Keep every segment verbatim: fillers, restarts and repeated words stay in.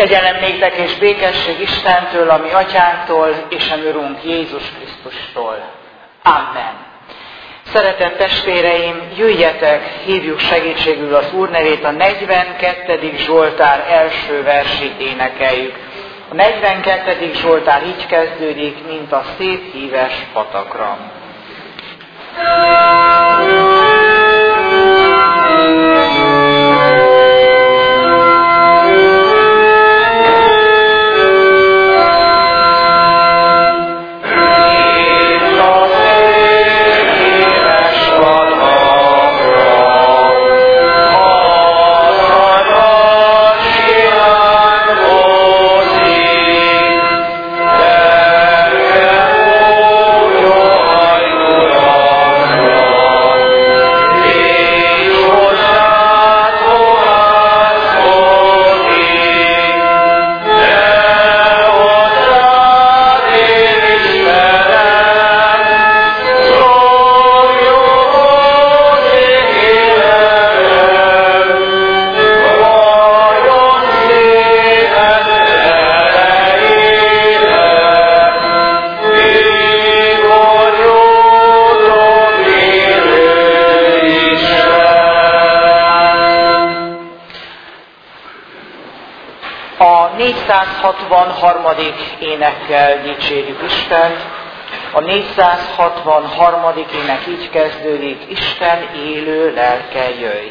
Kegyelem néktek és békesség Istentől, a mi atyánktól, és a mi Urunk Jézus Krisztustól. Amen. Szeretett testvéreim, jöjjetek, hívjuk segítségül az Úr nevét, a negyvenkettedik Zsoltár első versét énekeljük. A negyvenkettedik Zsoltár így kezdődik, mint a szép híves patakra. négyszázhatvanharmadik énekkel dicsérjük Istent. A négyszázhatvanharmadik ének így kezdődik: Isten élő lelke, jöjj!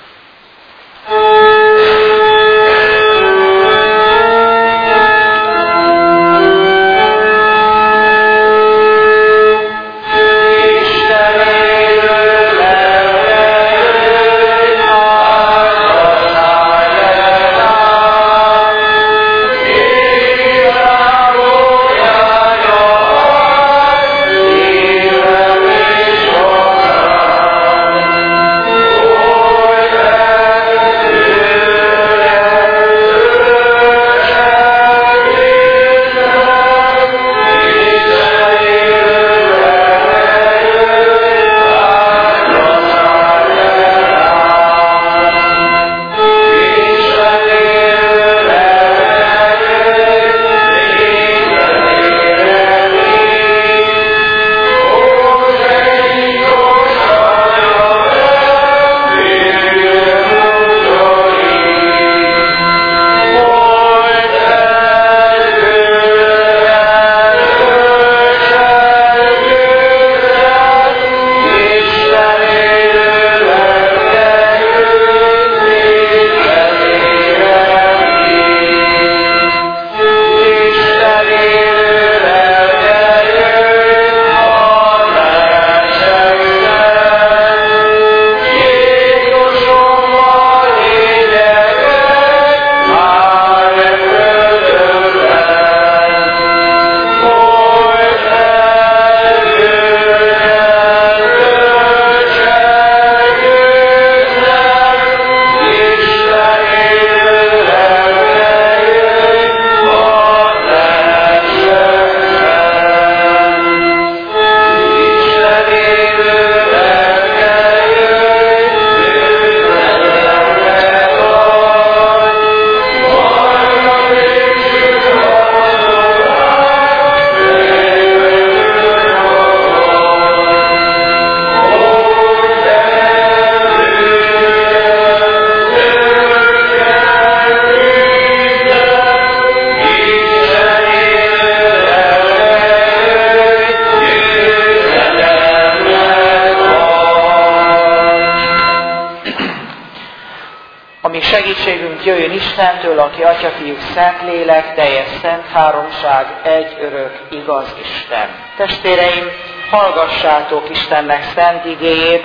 Segítségünk jöjjön Istentől, aki Atya, Fiú, Szentlélek, teljes szent háromság, egy örök, igaz Isten. Testvéreim, hallgassátok Istennek szent igéjét,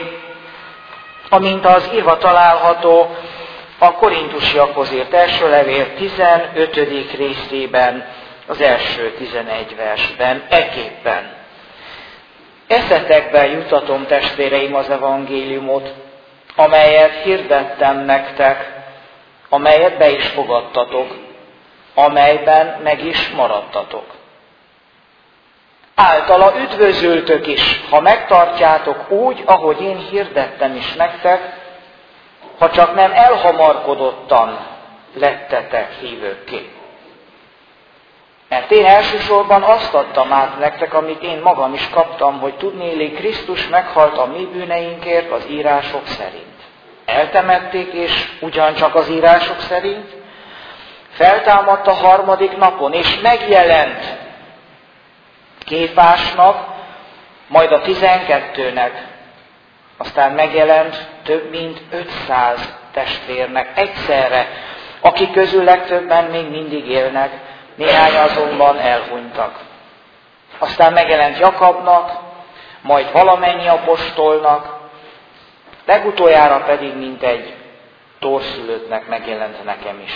amint az írva található a Korintusiakhoz írt első levél tizenötödik részében, az első tizenegy versben, ekképpen. Eszetekben jutatom, testvéreim, az evangéliumot, amelyet hirdettem nektek, amelyet be is fogadtatok, amelyben meg is maradtatok. Általa üdvözültök is, ha megtartjátok úgy, ahogy én hirdettem is nektek, ha csak nem elhamarkodottan, lettetek hívőkké. Mert én elsősorban azt adtam át nektek, amit én magam is kaptam, hogy tudnélik, Krisztus meghalt a mi bűneinkért az írások szerint. Eltemették, és ugyancsak az írások szerint feltámadt a harmadik napon, és megjelent Kéfásnak, majd a tizenkettőnek, aztán megjelent több mint ötszáz testvérnek egyszerre, akik közül legtöbben még mindig élnek, néhány azonban elhunytak. Aztán megjelent Jakabnak, majd valamennyi apostolnak, legutoljára pedig mintegy torszülöttnek megjelent nekem is.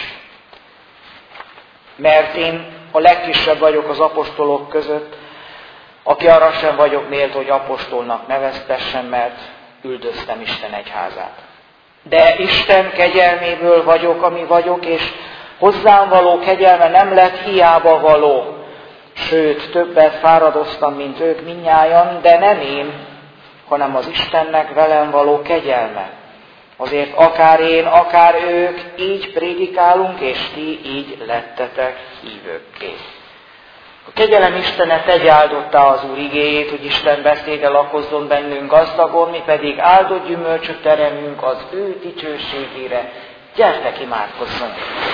Mert én a legkisebb vagyok az apostolok között, aki arra sem vagyok méltó, hogy apostolnak neveztessen, mert üldöztem Isten egyházát. De Isten kegyelméből vagyok, ami vagyok, és hozzám való kegyelme nem lett hiába való. Sőt, többet fáradoztam, mint ők mindnyájan, de nem én, hanem az Istennek velem való kegyelme. Azért akár én, akár ők így prédikálunk, és ti így lettetek hívőkké. A kegyelem Istene tegye áldottá az Úr igéjét, hogy Isten beszéde lakozzon bennünk gazdagon, mi pedig áldott gyümölcsöt teremünk az ő dicsőségére. Gyertek, imádkozzunk!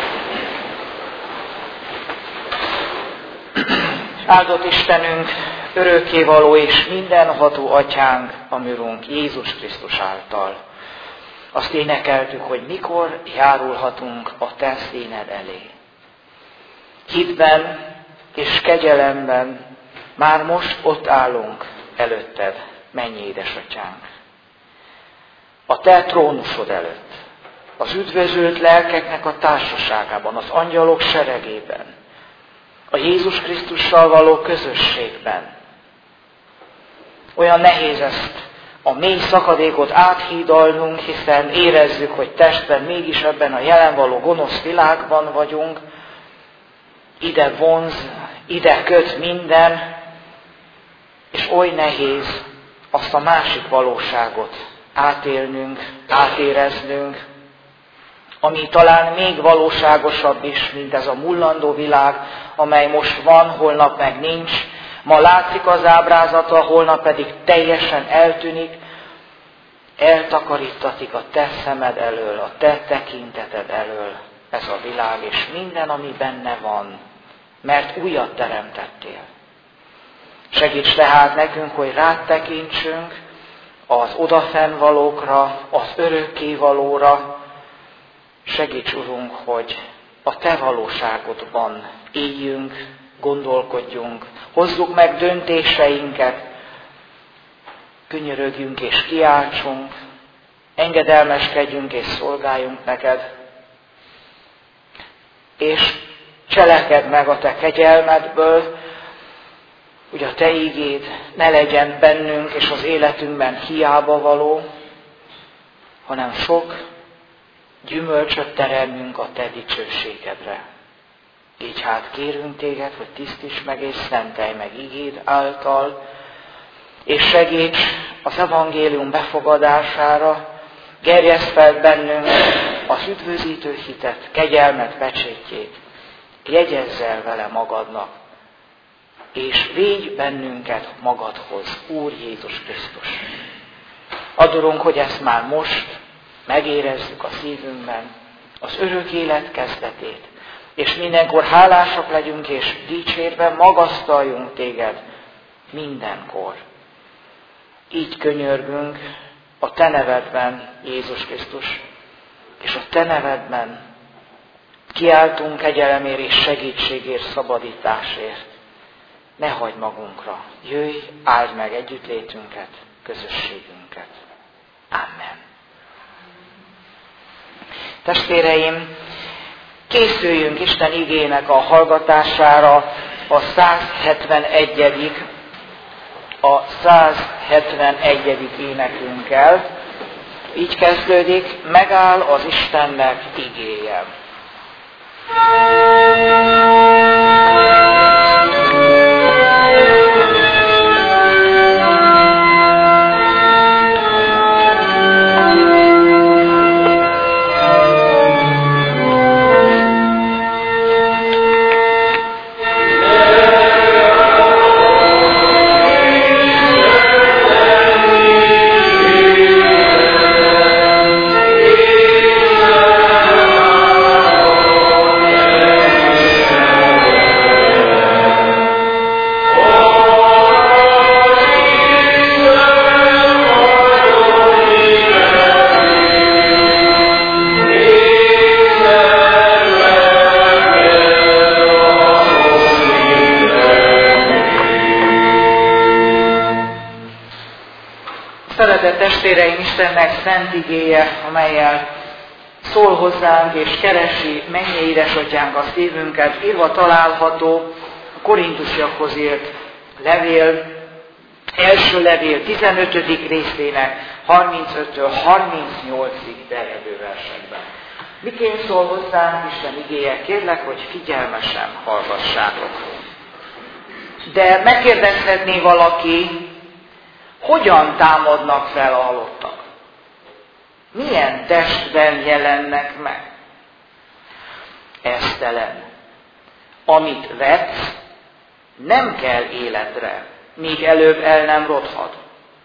Áldott Istenünk, örökkévaló és mindenható Atyánk, a mi Urunk Jézus Krisztus által. Azt énekeltük, hogy mikor járulhatunk a te színed elé. Hitben és kegyelemben már most ott állunk előtted, mennyi édesatyánk. A te trónusod előtt, az üdvözült lelkeknek a társaságában, az angyalok seregében, a Jézus Krisztussal való közösségben. Olyan nehéz ezt a mély szakadékot áthídalnunk, hiszen érezzük, hogy testben mégis ebben a jelen való gonosz világban vagyunk, ide vonz, ide köt minden, és oly nehéz azt a másik valóságot átélnünk, átéreznünk, ami talán még valóságosabb is, mint ez a mullandó világ, amely most van, holnap meg nincs. Ma látszik az ábrázata, holnap pedig teljesen eltűnik, eltakarítatik a te szemed elől, a te tekinteted elől ez a világ, és minden, ami benne van, mert újat teremtettél. Segíts tehát nekünk, hogy rád tekintsünk az odafennvalókra, az örökkévalóra. Segíts, Urunk, hogy a te valóságodban éljünk, gondolkodjunk, hozzuk meg döntéseinket, könyörögjünk és kiáltsunk, engedelmeskedjünk és szolgáljunk neked, és cselekedd meg a te kegyelmedből, hogy a te ígéd ne legyen bennünk és az életünkben hiába való, hanem sok gyümölcsöt teremünk a te dicsőségedre. Így hát kérünk téged, hogy tisztíts meg és szentelj meg igéd által, és segíts az evangélium befogadására, gerjeszd fel bennünk az üdvözítő hitet, kegyelmet, pecsétjét, jegyezz el vele magadnak, és védj bennünket magadhoz, Úr Jézus Krisztus. Adorunk, hogy ezt már most megérezzük a szívünkben, az örök élet kezdetét, és mindenkor hálásak legyünk, és dicsérve magasztaljunk téged mindenkor. Így könyörgünk a te nevedben, Jézus Krisztus, és a te nevedben kiáltunk kegyelemért és segítségért, szabadításért. Ne hagyd magunkra, jöjj, áld meg együttlétünket, közösségünket. Amen. Testvéreim, készüljünk Isten igének a hallgatására a százhetvenegyedik a százhetvenegyedik énekünkkel. Így kezdődik, megáll az Istennek igéje. Szeretett testvéreim, Istennek szent igéje, amellyel szól hozzánk és keresi mennyi édesatyánk a szívünket, írva található a Korintusiakhoz írt levél, első levél tizenötödik részének harmincöttől harmincnyolcig terjedő versekben. Miként szól hozzánk Isten igéje? Kérlek, hogy figyelmesen hallgassátok. De megkérdezhetné valaki, hogyan támadnak fel a halottak? Milyen testben jelennek meg? Esztelen. Amit vetsz, nem kell életre, míg előbb el nem rothad.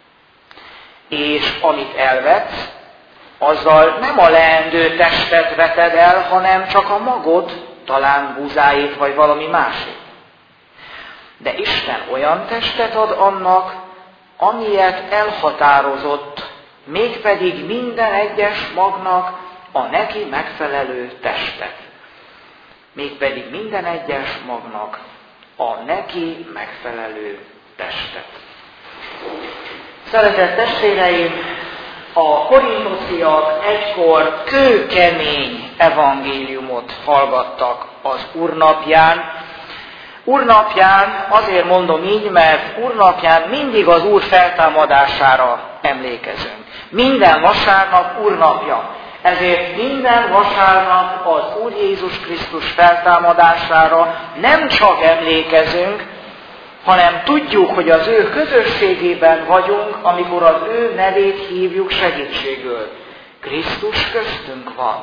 És amit elvetsz, azzal nem a leendő testet veted el, hanem csak a magod, talán búzáit vagy valami másik. De Isten olyan testet ad annak, amilyet elhatározott, mégpedig minden egyes magnak a neki megfelelő testet. Mégpedig minden egyes magnak a neki megfelelő testet. Szeretett testvéreim, a korintusiak egykor kőkemény evangéliumot hallgattak az Úrnapján. Úrnapján, azért mondom így, mert Úrnapján mindig az Úr feltámadására emlékezünk. Minden vasárnap Úrnapja. Ezért minden vasárnap az Úr Jézus Krisztus feltámadására nem csak emlékezünk, hanem tudjuk, hogy az ő közösségében vagyunk, amikor az ő nevét hívjuk segítségül. Krisztus köztünk van.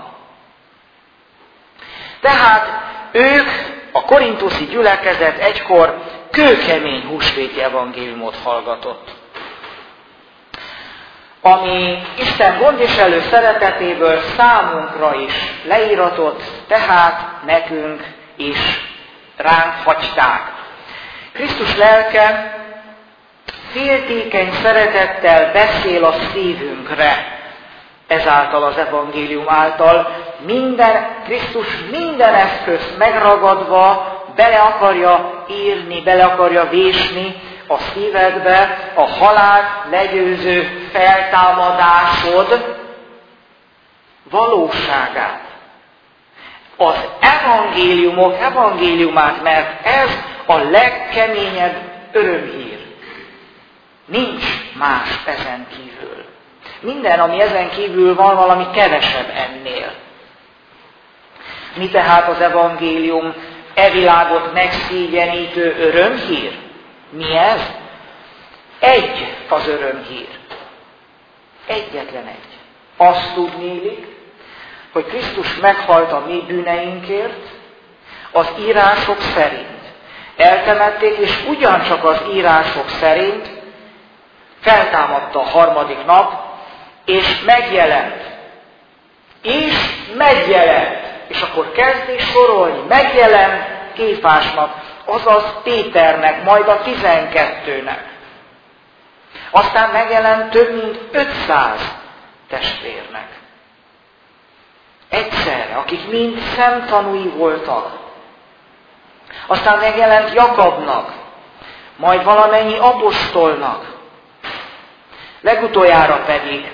Tehát ők, a korintuszi gyülekezet egykor kőkemény húsvéti evangéliumot hallgatott, ami Isten gondviselő szeretetéből számunkra is leíratott, tehát nekünk is ránk hagyták. Krisztus lelke féltékeny szeretettel beszél a szívünkre, ezáltal az evangélium által minden, Krisztus minden eszközt megragadva bele akarja írni, bele akarja vésni a szívedbe a halált legyőző feltámadásod valóságát. Az evangéliumok evangéliumát, mert ez a legkeményebb örömhír. Nincs más ezen kívül. Minden, ami ezen kívül van, valami kevesebb ennél. Mi tehát az evangélium e világot megszégyenítő örömhír? Mi ez? Egy az örömhír. Egyetlen egy. Azt tudnélik, hogy Krisztus meghalt a mi bűneinkért, az írások szerint. Eltemették, és ugyancsak az írások szerint feltámadta a harmadik nap, és megjelent. És megjelent. És akkor kezd is sorolni. Megjelent Kéfásnak, azaz Péternek, majd a tizenkettőnek. Aztán megjelent több mint ötszáz testvérnek. Egyszerre, akik mind szemtanúi voltak. Aztán megjelent Jakabnak, majd valamennyi apostolnak. Legutoljára pedig,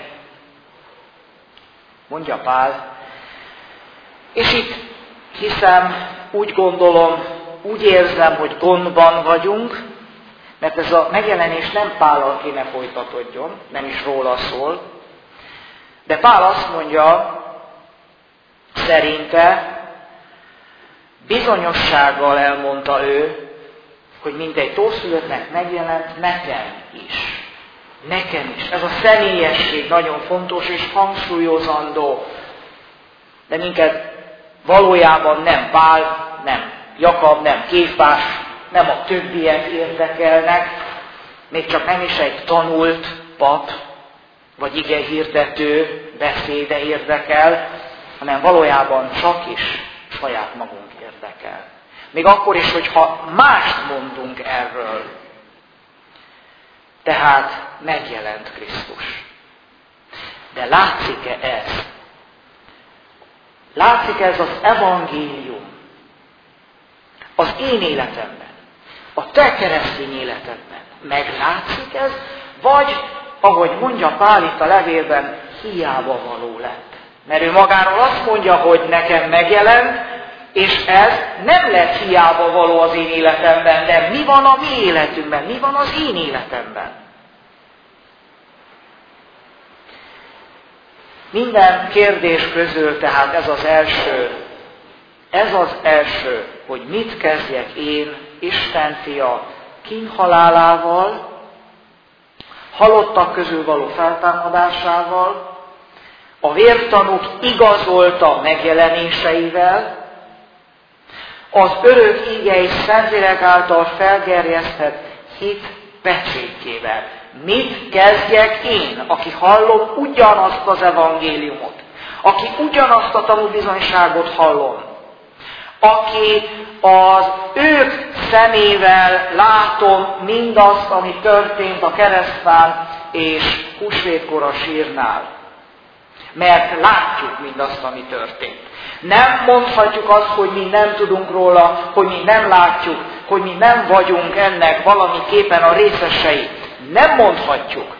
mondja Pál, és itt hiszem, úgy gondolom, úgy érzem, hogy gondban vagyunk, mert ez a megjelenés nem Pállal kéne folytatódjon, nem is róla szól, de Pál azt mondja, szerinte, bizonyossággal elmondta ő, hogy mindegy tószülöttnek megjelent nekem is. Nekem is. Ez a személyesség nagyon fontos és hangsúlyozandó. De minket valójában nem Pál, nem Jakab, nem Kéfás, nem a többiek érdekelnek, még csak nem is egy tanult pap, vagy igehirdető beszéde érdekel, hanem valójában csak is saját magunk érdekel. Még akkor is, hogyha mást mondunk erről. Tehát megjelent Krisztus. De látszik-e ez? Látszik ez az evangélium az én életemben, a te keresztény életedben? Meglátszik ez? Vagy ahogy mondja Pál itt a levélben, hiába való lett. Mert ő magáról azt mondja, hogy nekem megjelent, és ez nem lett hiába való az én életemben, de mi van a mi életünkben, mi van az én életemben? Minden kérdés közül tehát ez az első, ez az első, hogy mit kezdjek én, Isten fia, kínhalálával, halottak közül való feltámadásával, a vértanúk igazolta megjelenéseivel, az örök íge és Szentlélek által felgerjesztett hit pecsétjével. Mit kezdjek én, aki hallom ugyanazt az evangéliumot, aki ugyanazt a tanúbizonyságot hallom, aki az ők szemével látom mindazt, ami történt a keresztfán és húsvétkor a sírnál. Mert látjuk mindazt, ami történt. Nem mondhatjuk azt, hogy mi nem tudunk róla, hogy mi nem látjuk, hogy mi nem vagyunk ennek valamiképpen a részesei. Nem mondhatjuk.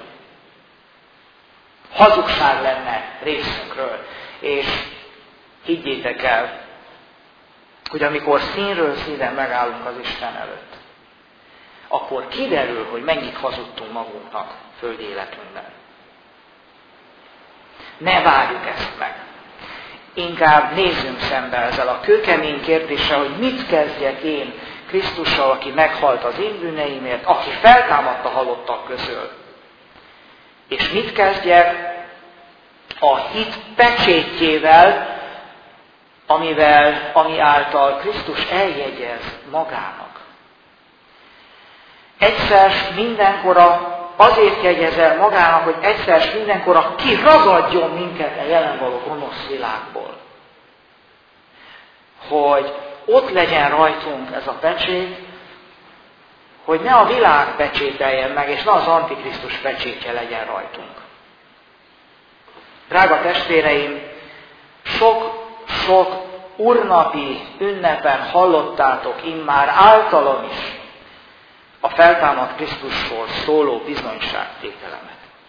Hazugság lenne részünkről. És higgyétek el, hogy amikor színről színen megállunk az Isten előtt, akkor kiderül, hogy mennyit hazudtunk magunknak földi életünkben. Ne várjuk ezt meg. Inkább nézzünk szembe ezzel a kőkemény kérdéssel, hogy mit kezdjek én Krisztussal, aki meghalt az én bűneimért, aki feltámadt a halottak közül. És mit kezdjek a hit pecsétjével, amivel, ami által Krisztus eljegyez magának. Egyszer mindenkora azért jegyezel magának, hogy egyszer mindenkora kiragadjon minket a jelen való gonosz világból. Hogy ott legyen rajtunk ez a pecsét, hogy ne a világ pecsételjen meg, és ne az Antikrisztus pecsétje legyen rajtunk. Drága testvéreim, sok-sok urnapi ünnepen hallottátok immár általam is a feltámadt Krisztusról szóló bizonyságtételemet.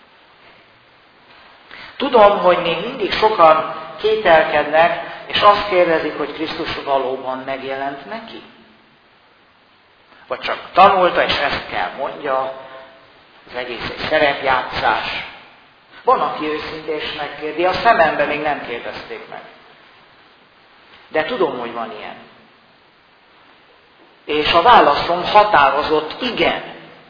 Tudom, hogy még mindig sokan kételkednek, és azt kérdezik, hogy Krisztus valóban megjelent neki. Vagy csak tanulta, és ezt kell mondja, az egész egy szerepjátszás. Van, aki őszintén megkérdi, a szememben még nem kérdezték meg. De tudom, hogy van ilyen. És a válaszom határozott igen.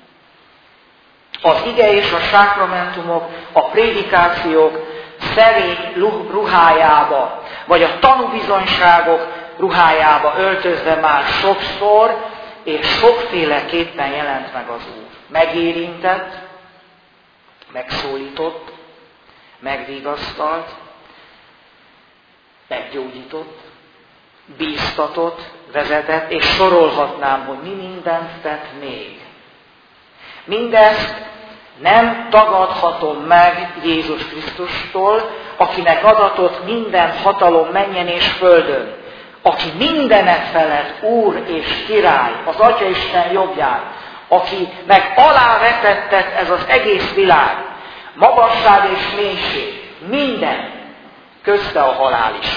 Az ige és a sákramentumok, a prédikációk szerény ruhájába, vagy a tanúbizonyságok ruhájába öltözve már sokszor, és sokféleképpen jelent meg az Úr. Megérintett, megszólított, megvigasztalt, meggyógyított, bíztatott, vezetett, és sorolhatnám, hogy mi mindent tett még. Mindezt nem tagadhatom meg Jézus Krisztustól, akinek adatott minden hatalom mennyen és földön, aki mindenek felett Úr és Király, az Atyaisten jobbján, akinek alávetettet ez az egész világ, magasság és mélység, minden, közte a halál is.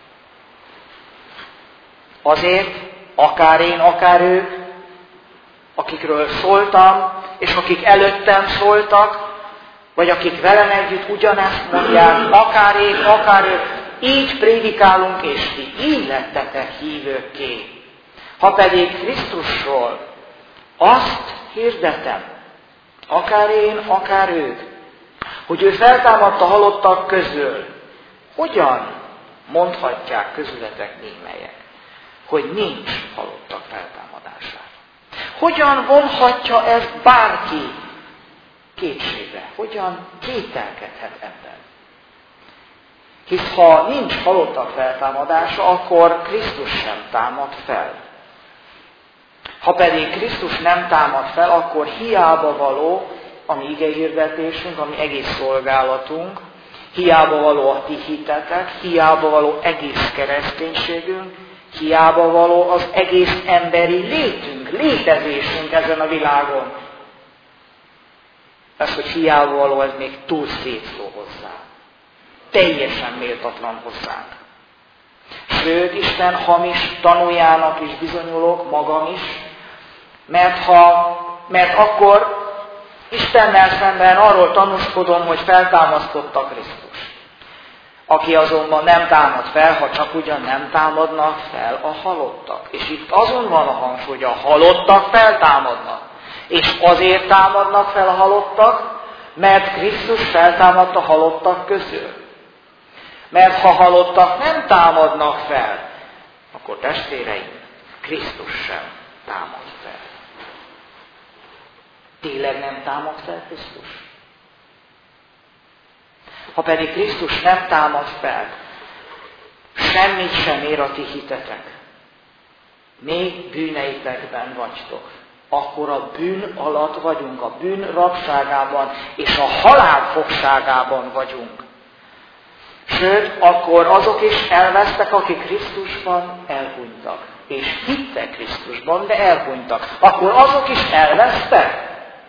Azért, akár én, akár ők, akikről szóltam, és akik előttem szóltak, vagy akik velem együtt ugyanezt mondják, akár én, akár ők, így prédikálunk, és ti így lettetek hívőkké. Ha pedig Krisztusról azt hirdetem, akár én, akár ők, hogy ő feltámadt a halottak közül, hogyan mondhatják közületek némelyek, hogy nincs halottak feltámadására? Hogyan vonhatja ez bárki kétségbe? Hogyan kételkedhet ebben? Hisz ha nincs halottak feltámadása, akkor Krisztus sem támad fel. Ha pedig Krisztus nem támad fel, akkor hiába való a mi igehirdetésünk, a mi egész szolgálatunk, hiába való a ti hitetek, hiába való egész kereszténységünk, hiába való az egész emberi létünk, létezésünk ezen a világon. Ez, hogy hiába való, ez még túl szép szó hozzá. Teljesen méltatlan hozzánk. Sőt, Isten hamis tanújának is bizonyulok, magam is, mert, ha, mert akkor Istennel szemben arról tanúskodom, hogy feltámasztotta Krisztus. Aki azonban nem támad fel, ha csak ugyan nem támadnak fel a halottak. És itt azon van a hangsúly, hogy a halottak feltámadnak. És azért támadnak fel a halottak, mert Krisztus feltámadt a halottak közül. Mert ha halottak nem támadnak fel, akkor testvéreim, Krisztus sem támad fel. Tényleg nem támad fel Krisztus? Ha pedig Krisztus nem támad fel, semmit sem ér a ti hitetek. Még bűneitekben vagytok. Akkor a bűn alatt vagyunk, a bűn rabságában és a halál fogságában vagyunk. Sőt, akkor azok is elvesztek, akik Krisztusban elhunytak. És hittek Krisztusban, de elhunytak. Akkor azok is elvesztek?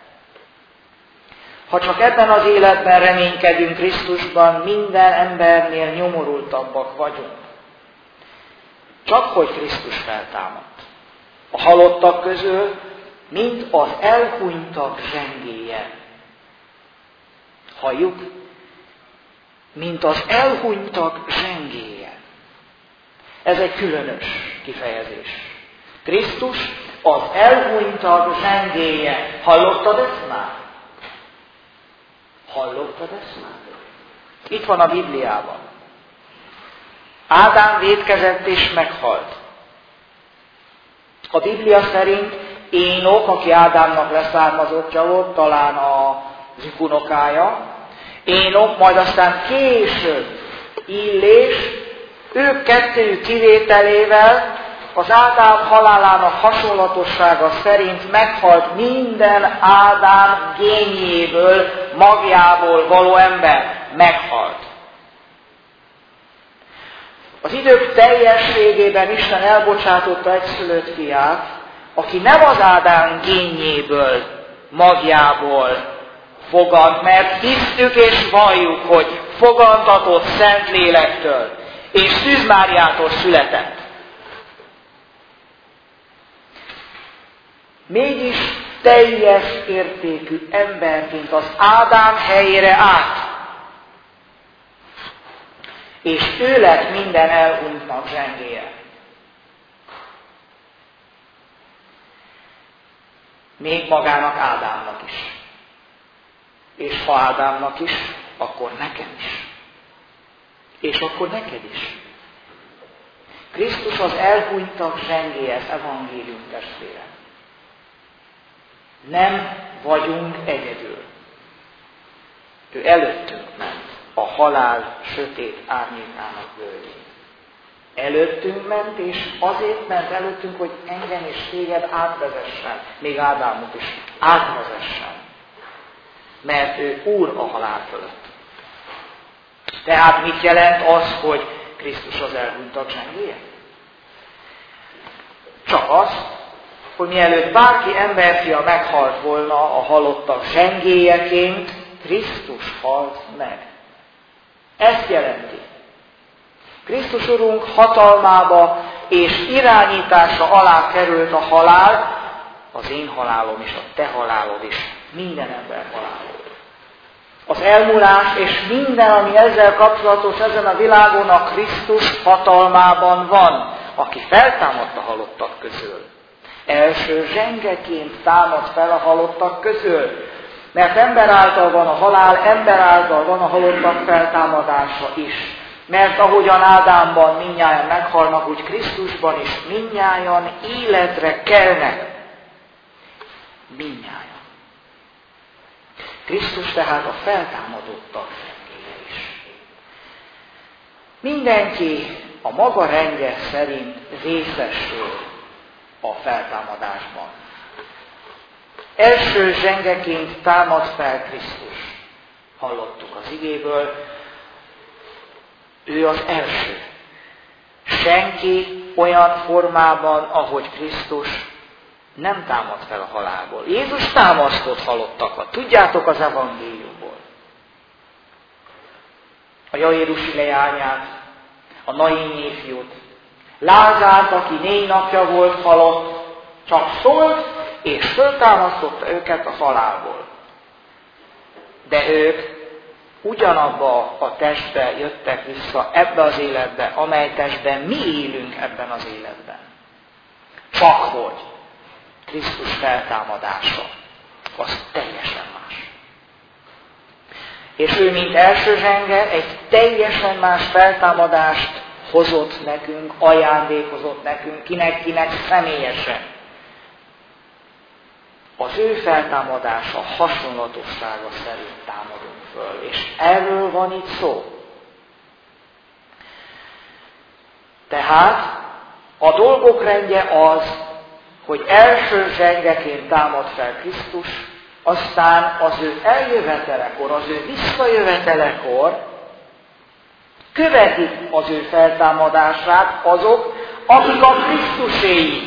Ha csak ebben az életben reménykedünk Krisztusban, minden embernél nyomorultabbak vagyunk. Csak hogy Krisztus feltámadt. A halottak közül, mint az elhunytak zsengéje. Halljuk? Mint az elhunytak zsengéje. Ez egy különös kifejezés. Krisztus az elhunytak zsengéje. Hallottad ezt már? Hallottad ezt már? Itt van a Bibliában. Ádám vétkezett és meghalt. A Biblia szerint Énok, aki Ádámnak leszármazottja volt, talán az unokája, Énok, majd aztán később Illés, ők kettőjük kivételével az Ádám halálának hasonlatossága szerint meghalt minden Ádám génjéből, magjából való ember. Meghalt. Az idők teljességében Isten elbocsátotta egyszülött fiát, aki nem az Ádám génjéből, magjából fogant, mert hisztük és valljuk, hogy fogantatott Szentlélektől, és Szűz Máriától született. Mégis teljes értékű emberként az Ádám helyére állt. És ő lett minden elhunytnak zsengéje. Még magának Ádámnak is. És ha Ádámnak is, akkor nekem is. És akkor neked is. Krisztus az elhunytak zsengéje, ez evangélium testvére. Nem vagyunk egyedül. Ő előttünk ment a halál sötét árnyékának völgyén. Előttünk ment, és azért ment előttünk, hogy engem és téged átvezessen, még Ádámot is átvezessen. Mert ő úr a halál fölött. Tehát mit jelent az, hogy Krisztus az elhunytak zsengéje? Csak az, hogy mielőtt bárki emberfia meghalt volna a halottak zsengélyeként, Krisztus halt meg. Ezt jelenti. Krisztus Urunk hatalmába és irányítása alá került a halál, az én halálom is, a te halálod is, minden ember halálod. Az elmúlás és minden, ami ezzel kapcsolatos ezen a világon, a Krisztus hatalmában van, aki feltámadt a halottak közül. Első zsengeként támad fel a halottak közül, mert ember által van a halál, ember által van a halottak feltámadása is. Mert ahogyan Ádámban mindnyájan meghalnak, úgy Krisztusban is mindnyájan életre kelnek. Mindnyájan. Krisztus tehát a feltámadottak zsengéje is. Mindenki a maga rendje szerint részesül a feltámadásban. Első zsengeként támad fel Krisztus. Hallottuk az igéből, ő az első. Senki olyan formában, ahogy Krisztus nem támad fel a halálból. Jézus támasztott halottakat. Tudjátok az evangéliumból. A jairusi leányát, a Naini ifjút, Lázárt, aki négy napja volt halott, csak szólt, és föltámasztotta őket a halálból. De ők ugyanabba a testbe jöttek vissza, ebbe az életbe, amely testben mi élünk ebben az életben. Csak hogy Krisztus feltámadása, az teljesen más. És ő, mint első zsenge, egy teljesen más feltámadást hozott nekünk, ajándékozott nekünk, kinek-kinek személyesen. Az ő feltámadása hasonlatossága szerint támadunk föl, és erről van itt szó. Tehát a dolgok rendje az, hogy első zsengeként támad fel Krisztus, aztán az ő eljövetelekor, az ő visszajövetelekor követik az ő feltámadását azok, akik a Krisztuséi.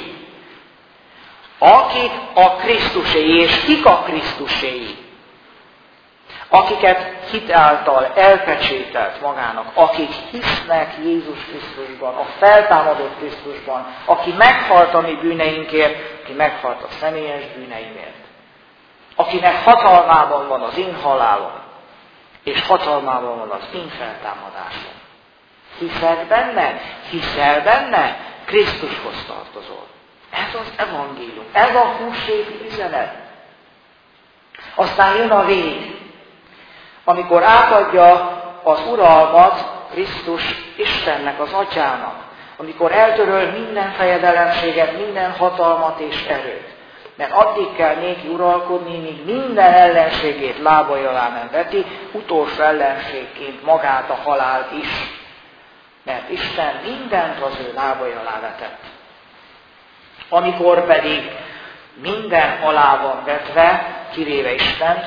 Akik a Krisztuséi, és kik a Krisztuséi? Akiket hit által elpecsételt magának, akik hisznek Jézus Krisztusban, a feltámadott Krisztusban, aki meghalt a mi bűneinkért, aki meghalt a személyes bűneimért, akinek hatalmában van az én halálom, és hatalmában van az én feltámadásom. Hiszel benne? Hiszel benne? Krisztushoz tartozol. Ez az evangélium, ez a húsvéti üzenet. Aztán jön a vég, amikor átadja az uralmat Krisztus Istennek, az Atyának, amikor eltöröl minden fejedelemséget, minden hatalmat és erőt. Mert addig kell néki uralkodni, míg minden ellenségét lábai alá nem veti, utolsó ellenségként magát, a halált is. Mert Isten mindent az ő lábai alá vetett. Amikor pedig minden alá van vetve, kivéve Istent,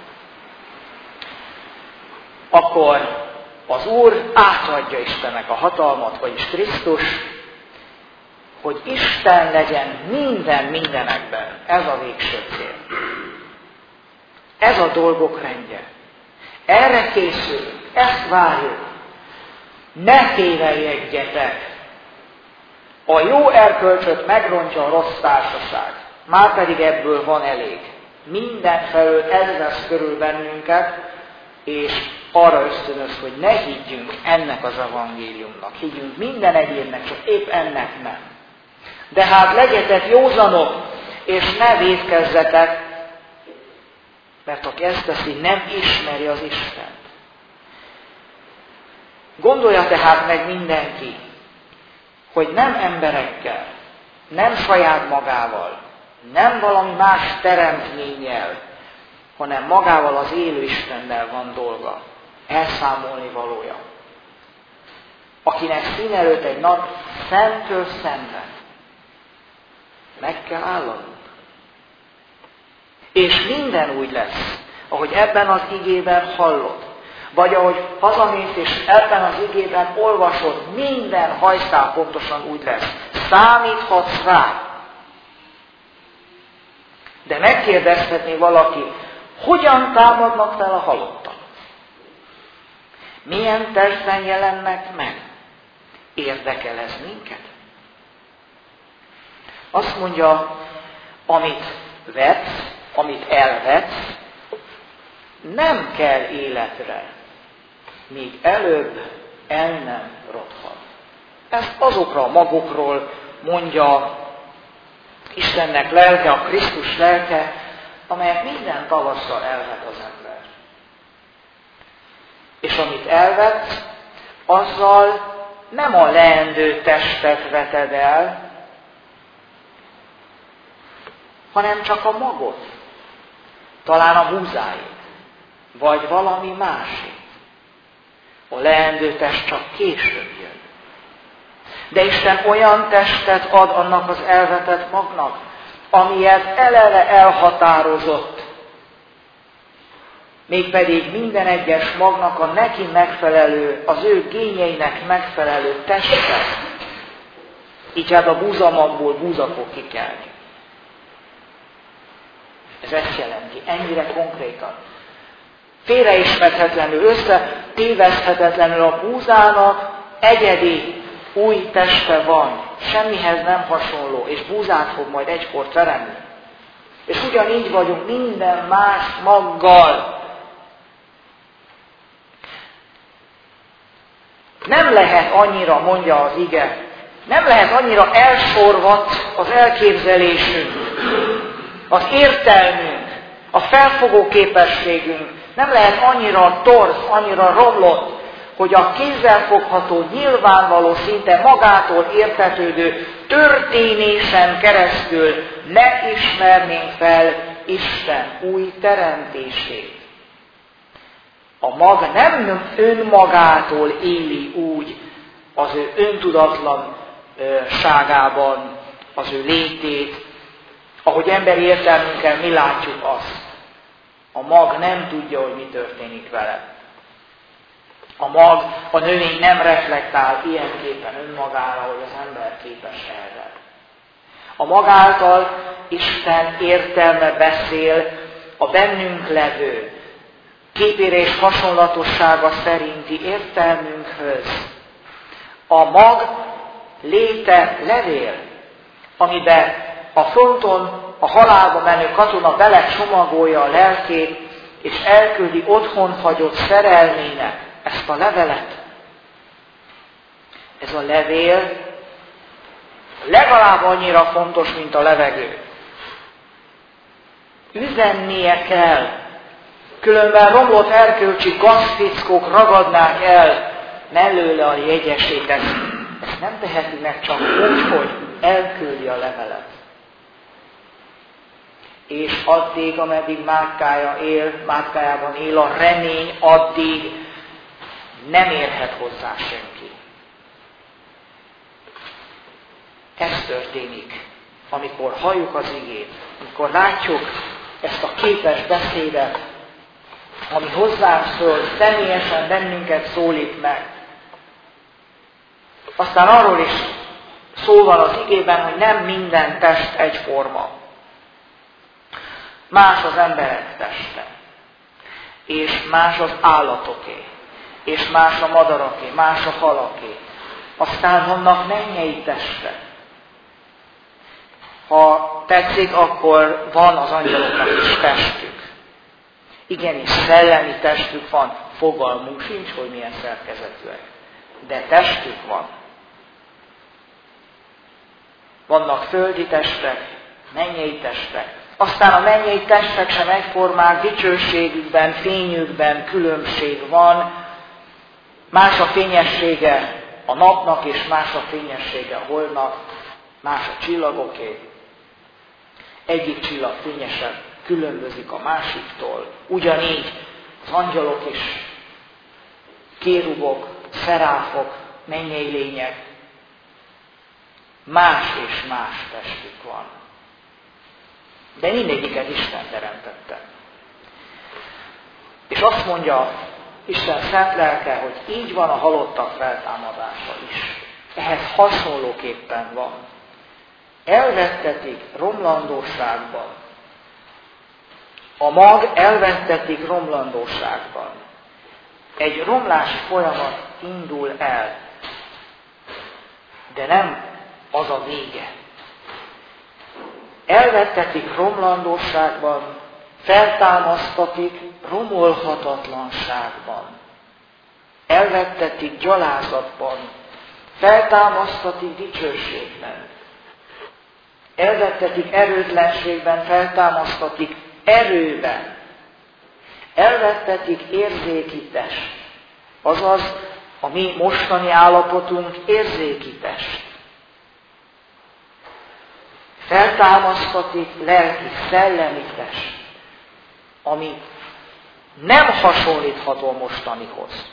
akkor az Úr átadja Istennek a hatalmat, vagyis Krisztus, hogy Isten legyen minden mindenekben. Ez a végső cél. Ez a dolgok rendje. Erre készülünk, ezt várjuk. Ne tévejegyetek! A jó erkölcsöt megrontja a rossz társaság. Márpedig ebből van elég. Mindenfelől ez vesz körül bennünket, és arra ösztönöz, hogy ne higgyünk ennek az evangéliumnak. Higgyünk minden egyénnek, csak épp ennek nem. De hát legyetek józanok, és ne vétkezzetek, mert aki ezt teszi, nem ismeri az Istent. Gondolja tehát meg mindenki, hogy nem emberekkel, nem saját magával, nem valami más teremtménnyel, hanem magával az élő Istennel van dolga, elszámolni valója. Akinek szín előtt egy nap szemtől szemben meg kell állanunk. És minden úgy lesz, ahogy ebben az igében hallod, vagy ahogy hazamész és ebben az igében olvasod, minden hajszál pontosan úgy lesz. Számíthatsz rá. De megkérdezhetné valaki, hogyan támadnak fel a halottak? Milyen testben jelennek meg? Érdekel ez minket? Azt mondja, amit vetsz, amit elvetsz, nem kell életre, míg előbb el nem rothat. Ezt azokra a magokról mondja Istennek lelke, a Krisztus lelke, amelyet minden tavasszal elvet az ember. És amit elvetsz, azzal nem a leendő testet veted el, hanem csak a magot, talán a búzáit, vagy valami másik. A leendő test csak később jön. De Isten olyan testet ad annak az elvetett magnak, amilyet eleve elhatározott. Mégpedig minden egyes magnak a neki megfelelő, az ő génjeinek megfelelő testet. Így hát a búzamagból búza fog kikelni. Ez ezt jelenti, ennyire konkrétan. Félreismerhetetlenül, összetéveszthetetlenül a búzának egyedi új teste van, semmihez nem hasonló, és búzát fog majd egykor teremni. És ugyanígy vagyunk minden más maggal. Nem lehet annyira, mondja az ige, nem lehet annyira elsorvadt az elképzelésünk, az értelmünk, a felfogó képességünk, nem lehet annyira torz, annyira romlott, hogy a kézzelfogható, nyilvánvaló, szinte magától értetődő történésen keresztül ne ismernénk fel Isten új teremtését. A mag nem önmagától éli úgy az ő öntudatlanságában az ő létét, ahogy emberi értelmünkkel mi látjuk azt. A mag nem tudja, hogy mi történik vele. A mag, a növény nem reflektál ilyenképpen önmagára, hogy az ember képes erre. A mag által Isten értelme beszél a bennünk levő képére és hasonlatossága szerinti értelmünkhöz. A mag léte levél, amiben a fronton a halálba menő katona belecsomagolja a lelkét, és elküldi otthon hagyott szerelmének ezt a levelet. Ez a levél legalább annyira fontos, mint a levegő. Üzennie kell, különben romlott erkölcsi gazfickók ragadnák el mellőle a jegyesét. Ezt, ezt nem teheti meg csak úgy, hogy elküldi a levelet. És addig, ameddig mátkája él, mátkájában él a remény, addig nem érhet hozzá senki. Ez történik, amikor halljuk az igét, amikor látjuk ezt a képes beszédet, ami hozzánk szól, személyesen bennünket szólít meg. Aztán arról is szó van az igében, hogy nem minden test egyforma. Más az emberek teste, és más az állatoké, és más a madaraké, más a halaké. Aztán vannak mennyei testek. Ha tetszik, akkor van az angyaloknak is testük. Igenis, szellemi testük van, fogalmunk sincs, hogy milyen szerkezetűek. De testük van. Vannak földi testek, mennyei testek. Aztán a mennyei testek sem egyformák, dicsőségükben, fényükben különbség van. Más a fényessége a napnak, és más a fényessége a holdnak, más a csillagoké. Egyik csillag fényesebb különbözik a másiktól. Ugyanígy az angyalok is, kérubok, szeráfok, mennyei lények, más és más testük van. De mindegyiket Isten teremtette. És azt mondja Isten szent lelke, hogy így van a halottak feltámadása is. Ehhez hasonlóképpen van. Elvettetik romlandóságban. A mag elvettetik romlandóságban. Egy romlási folyamat indul el, de nem az a vége. Elvettetik romlandóságban, feltámasztatik romolhatatlanságban. Elvettetik gyalázatban, feltámasztatik dicsőségben. Elvettetik erőtlenségben, feltámasztatik erőben. Elvettetik érzékítest, azaz a mi mostani állapotunk érzékítest. Feltámasztatik lelki, szellemi test, ami nem hasonlítható mostanihoz.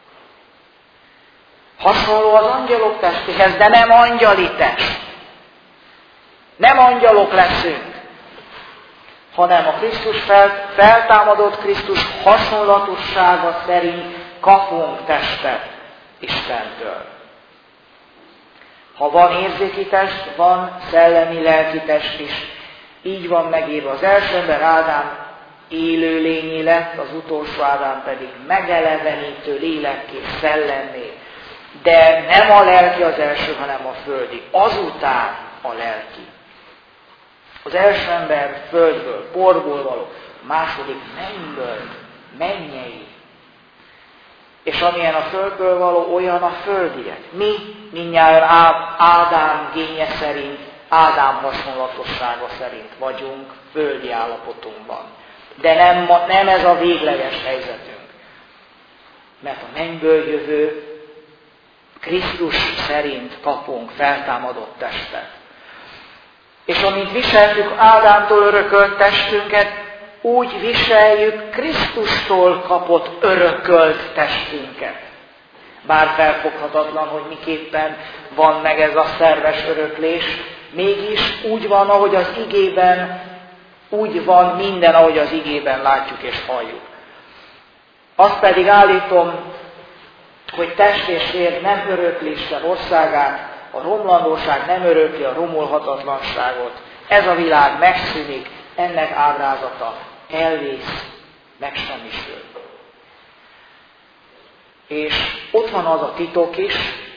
Hasonló az angyalok testéhez, de nem angyali test. Nem angyalok leszünk, hanem a Krisztus fel, feltámadott Krisztus hasonlatossága szerint kapunk testet Istentől. Ha van érzéki test, van szellemi, lelki test is. Így van megírva, az első ember Ádám élőlényé lett, az utolsó Ádám pedig megelevenítő lélekké, szellemmé. De nem a lelki az első, hanem a földi. Azután a lelki. Az első ember földből, porból való, a második mennyből, mennyei. És amilyen a földből való, olyan a földiek. Mi mindnyáján Ádám génje szerint, Ádám hasonlatossága szerint vagyunk földi állapotunkban. De nem, nem ez a végleges helyzetünk. Mert a mennyből jövő Krisztus szerint kapunk feltámadott testet. És amint viseltük Ádámtól örökölt testünket, úgy viseljük Krisztustól kapott örökölt testünket. Bár felfoghatatlan, hogy miképpen van meg ez a szerves öröklés, mégis úgy van, ahogy az igében, úgy van minden, ahogy az igében látjuk és halljuk. Azt pedig állítom, hogy test és vér nem örökli Isten országát, a romlandóság nem örökli a romolhatatlanságot. Ez a világ megszűnik, ennek ábrázata elvész, megsemmisül. És ott van az a titok is,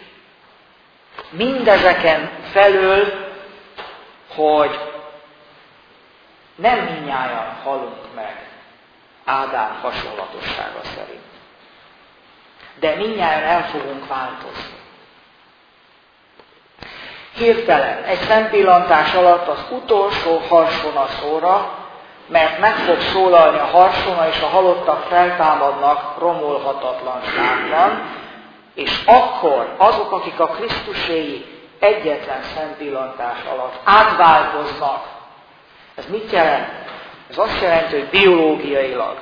mindezeken felül, hogy nem mindnyájan halunk meg Ádám hasonlatossága szerint. De mindnyájan el fogunk változni. Hirtelen, egy szempillantás alatt az utolsó harsona szóra, mert meg fog szólalni a harsona, és a halottak feltámadnak romolhatatlanságban, és akkor azok, akik a Krisztuséi egyetlen szempillantás alatt átváltoznak. Ez mit jelent? Ez azt jelenti, hogy biológiailag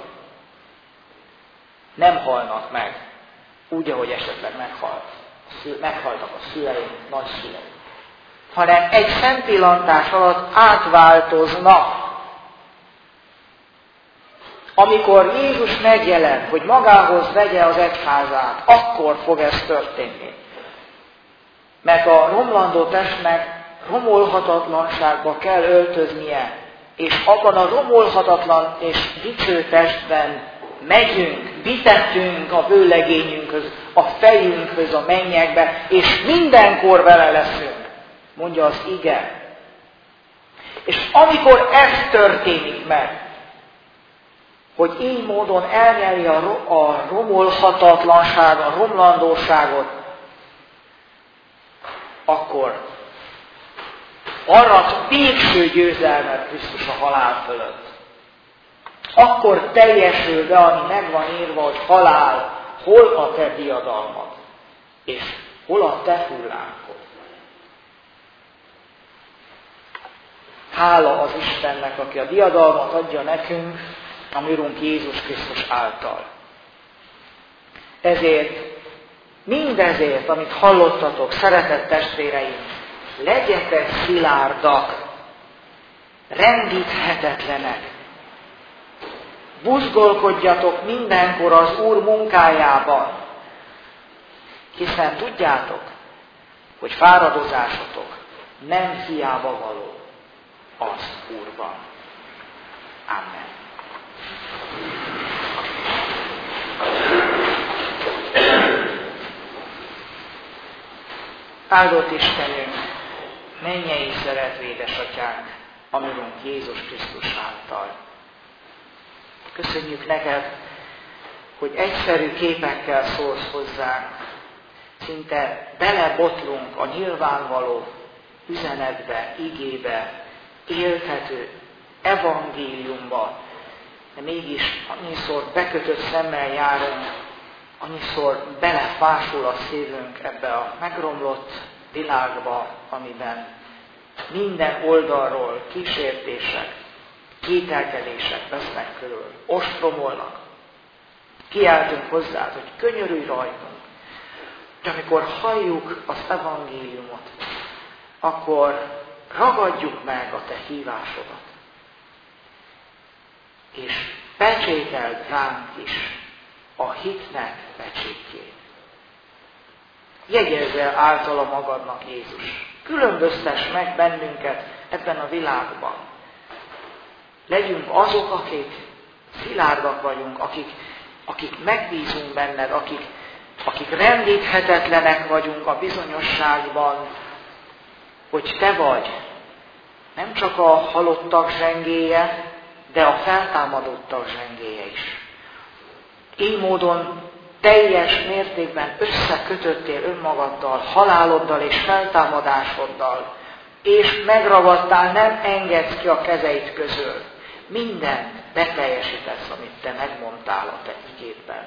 nem halnak meg, úgy, ahogy esetleg meghalt. meghaltak a szüleink, nagyszüleink. Hanem egy szempillantás alatt átváltoznak. Amikor Jézus megjelent, hogy magához vegye az egyházát, akkor fog ez történni. Mert a romlandó testnek romolhatatlanságba kell öltöznie, és abban a romolhatatlan és dicső testben megyünk, vitettünk a vőlegényünkhöz, a fejünkhöz, a mennyekbe, és mindenkor vele leszünk, mondja az ige. És amikor ez történik meg, hogy így módon elnyeli a, a romolhatatlanság, a romlandóságot, akkor arra végső győzelmet Krisztus a halál fölött. Akkor teljesül be, ami meg van írva, hogy halál, hol a te diadalmad, és hol a te hullámkod. Hála az Istennek, aki a diadalmat adja nekünk, a mi Urunk Jézus Krisztus által. Ezért, mindezért, amit hallottatok, szeretett testvéreim, legyetek szilárdak, rendíthetetlenek. Buzgolkodjatok mindenkor az Úr munkájában, hiszen tudjátok, hogy fáradozásotok nem hiába való az Úrban. Amen. Áldott Istenünk, mennyei szeretvédes Atyánk, a mi Urunk Jézus Krisztus által. Köszönjük neked, hogy egyszerű képekkel szólsz hozzánk, szinte belebotlunk a nyilvánvaló üzenetbe, igébe, élhető evangéliumba, de mégis annyiszor bekötött szemmel járunk, annyiszor belefásul a szívünk ebbe a megromlott világba, amiben minden oldalról kísértések, kételkedések vesznek körül, ostromolnak. Kiáltunk hozzád, hogy könyörülj rajtunk. De amikor halljuk az evangéliumot, akkor ragadjuk meg a te hívásodat. És pecsételd ránk is a hitnek pecsétjét. Jegyezz el általa magadnak, Jézus. Különböztess meg bennünket ebben a világban. Legyünk azok, akik szilárdak vagyunk, akik, akik megbízunk benned, akik, akik rendíthetetlenek vagyunk a bizonyosságban, hogy te vagy nem csak a halottak zsengéje, de a feltámadottak zsengéje is. Így módon teljes mértékben összekötöttél önmagaddal, haláloddal és feltámadásoddal, és megragadtál, nem engedsz ki a kezeid közül. Mindent beteljesítesz, amit te megmondtál a te igédben.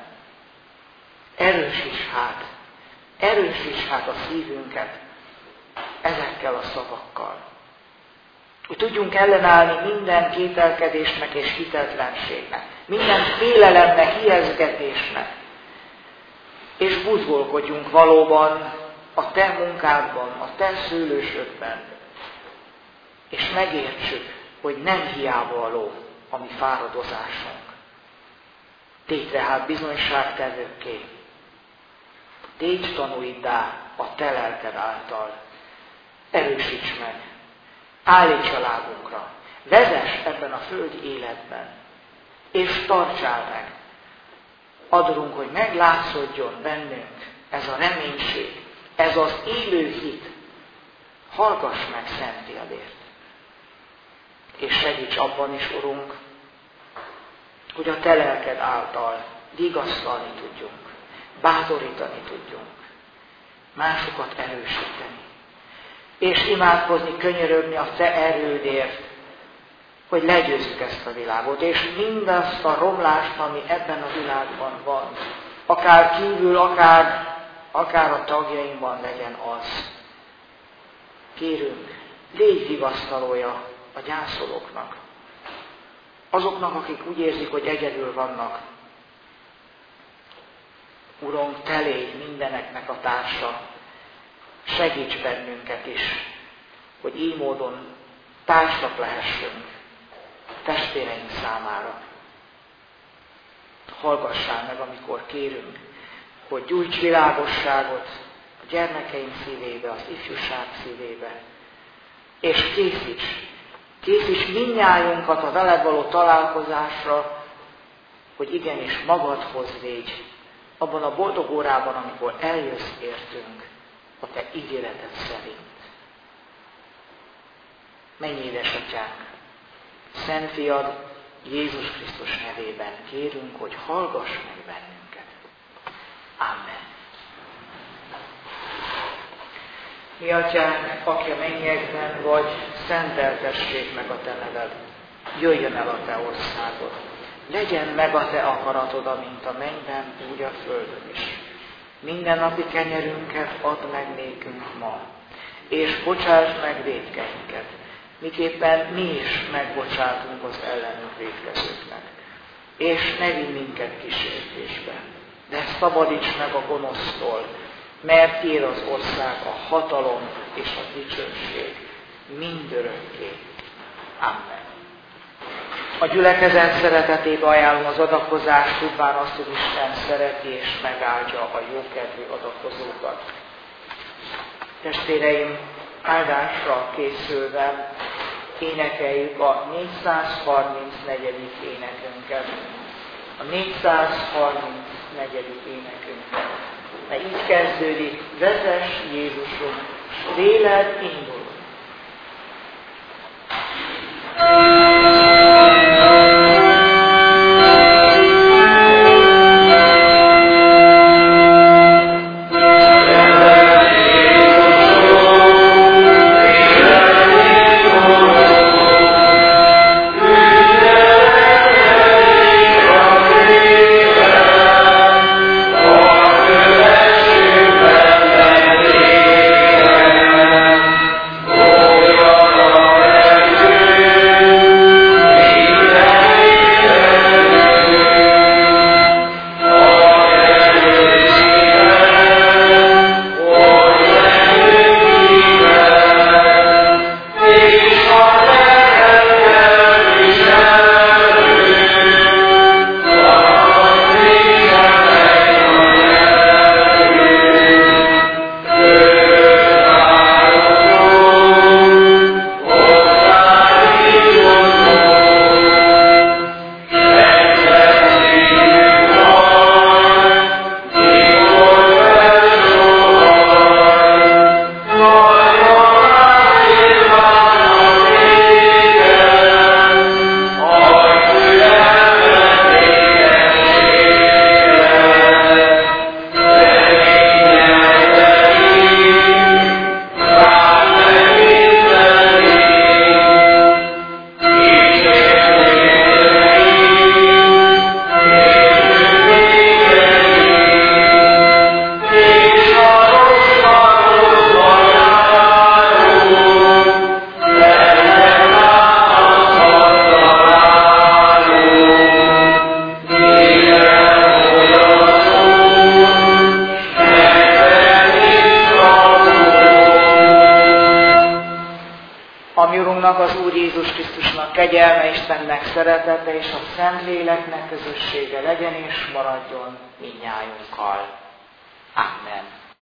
Erősíts hát, erősíts hát a szívünket ezekkel a szavakkal. Hogy tudjunk ellenállni minden kételkedésnek és hitetlenségnek, minden félelemnek, ijesztgetésnek, és buzgolkodjunk valóban a te munkádban, a te szőlősödben, és megértsük, hogy nem hiába való a mi fáradozásunk. Tégy tehát bizonyságtevőkké, tégy tanúiddá a te lelked által. Erősíts meg, állíts a lábunkra, vezess ebben a földi életben, és tartsál meg. Adunk, hogy meglátszódjon bennünk ez a reménység, ez az élő hit. Hallgass meg szent fiadért. És segíts abban is, Urunk, hogy a te lelked által vigasztalni tudjunk, bátorítani tudjunk, másokat erősíteni, és imádkozni, könyörögni a te erődért, hogy legyőzzük ezt a világot, és mindazt a romlást, ami ebben a világban van, akár kívül, akár, akár a tagjainkban legyen az. Kérünk, légy vigasztalója a gyászolóknak, azoknak, akik úgy érzik, hogy egyedül vannak. Uram, te légy mindeneknek a társa, segíts bennünket is, hogy így módon társak lehessünk testvéreink számára. Hallgassál meg, amikor kérünk, hogy gyújts világosságot a gyermekeink szívébe, az ifjúság szívébe, és készíts, készíts mindnyájunkat a veled való találkozásra, hogy igenis magadhoz védj abban a boldog órában, amikor eljössz értünk a te ígéreted szerint. Menj, édesatyánk, Szent Fiad Jézus Krisztus nevében kérünk, hogy hallgass meg bennünket. Amen. Mi atyánk, aki a mennyekben vagy, szenteltessék meg a te neved. Jöjjön el a te országod. Legyen meg a te akaratod, amint a mennyben, úgy a földön is. Minden napi kenyerünket add meg nékünk ma, és bocsáss meg vétkeinket, miképpen mi is megbocsátunk az ellenünk vétkezőknek. És ne vigy minket kísértésbe, de szabadíts meg a gonosztól, mert tiéd az ország, a hatalom és a dicsőség mindörökké. Amen. A gyülekezet szeretetébe ajánlom az adakozást, tudván azt, hogy Isten szereti és megáldja a jókedvű adakozókat. Testvéreim, áldásra készülve énekeljük a négyszázharmincnegyedik énekünket. A négyszázharmincnegyedik énekünket. Mert így kezdődik: vezess Jézusunk, s véled indul. A mi Urunknak, az Úr Jézus Krisztusnak kegyelme, Istennek szeretete és a Szentléleknek közössége legyen és maradjon mindnyájunkkal. Amen.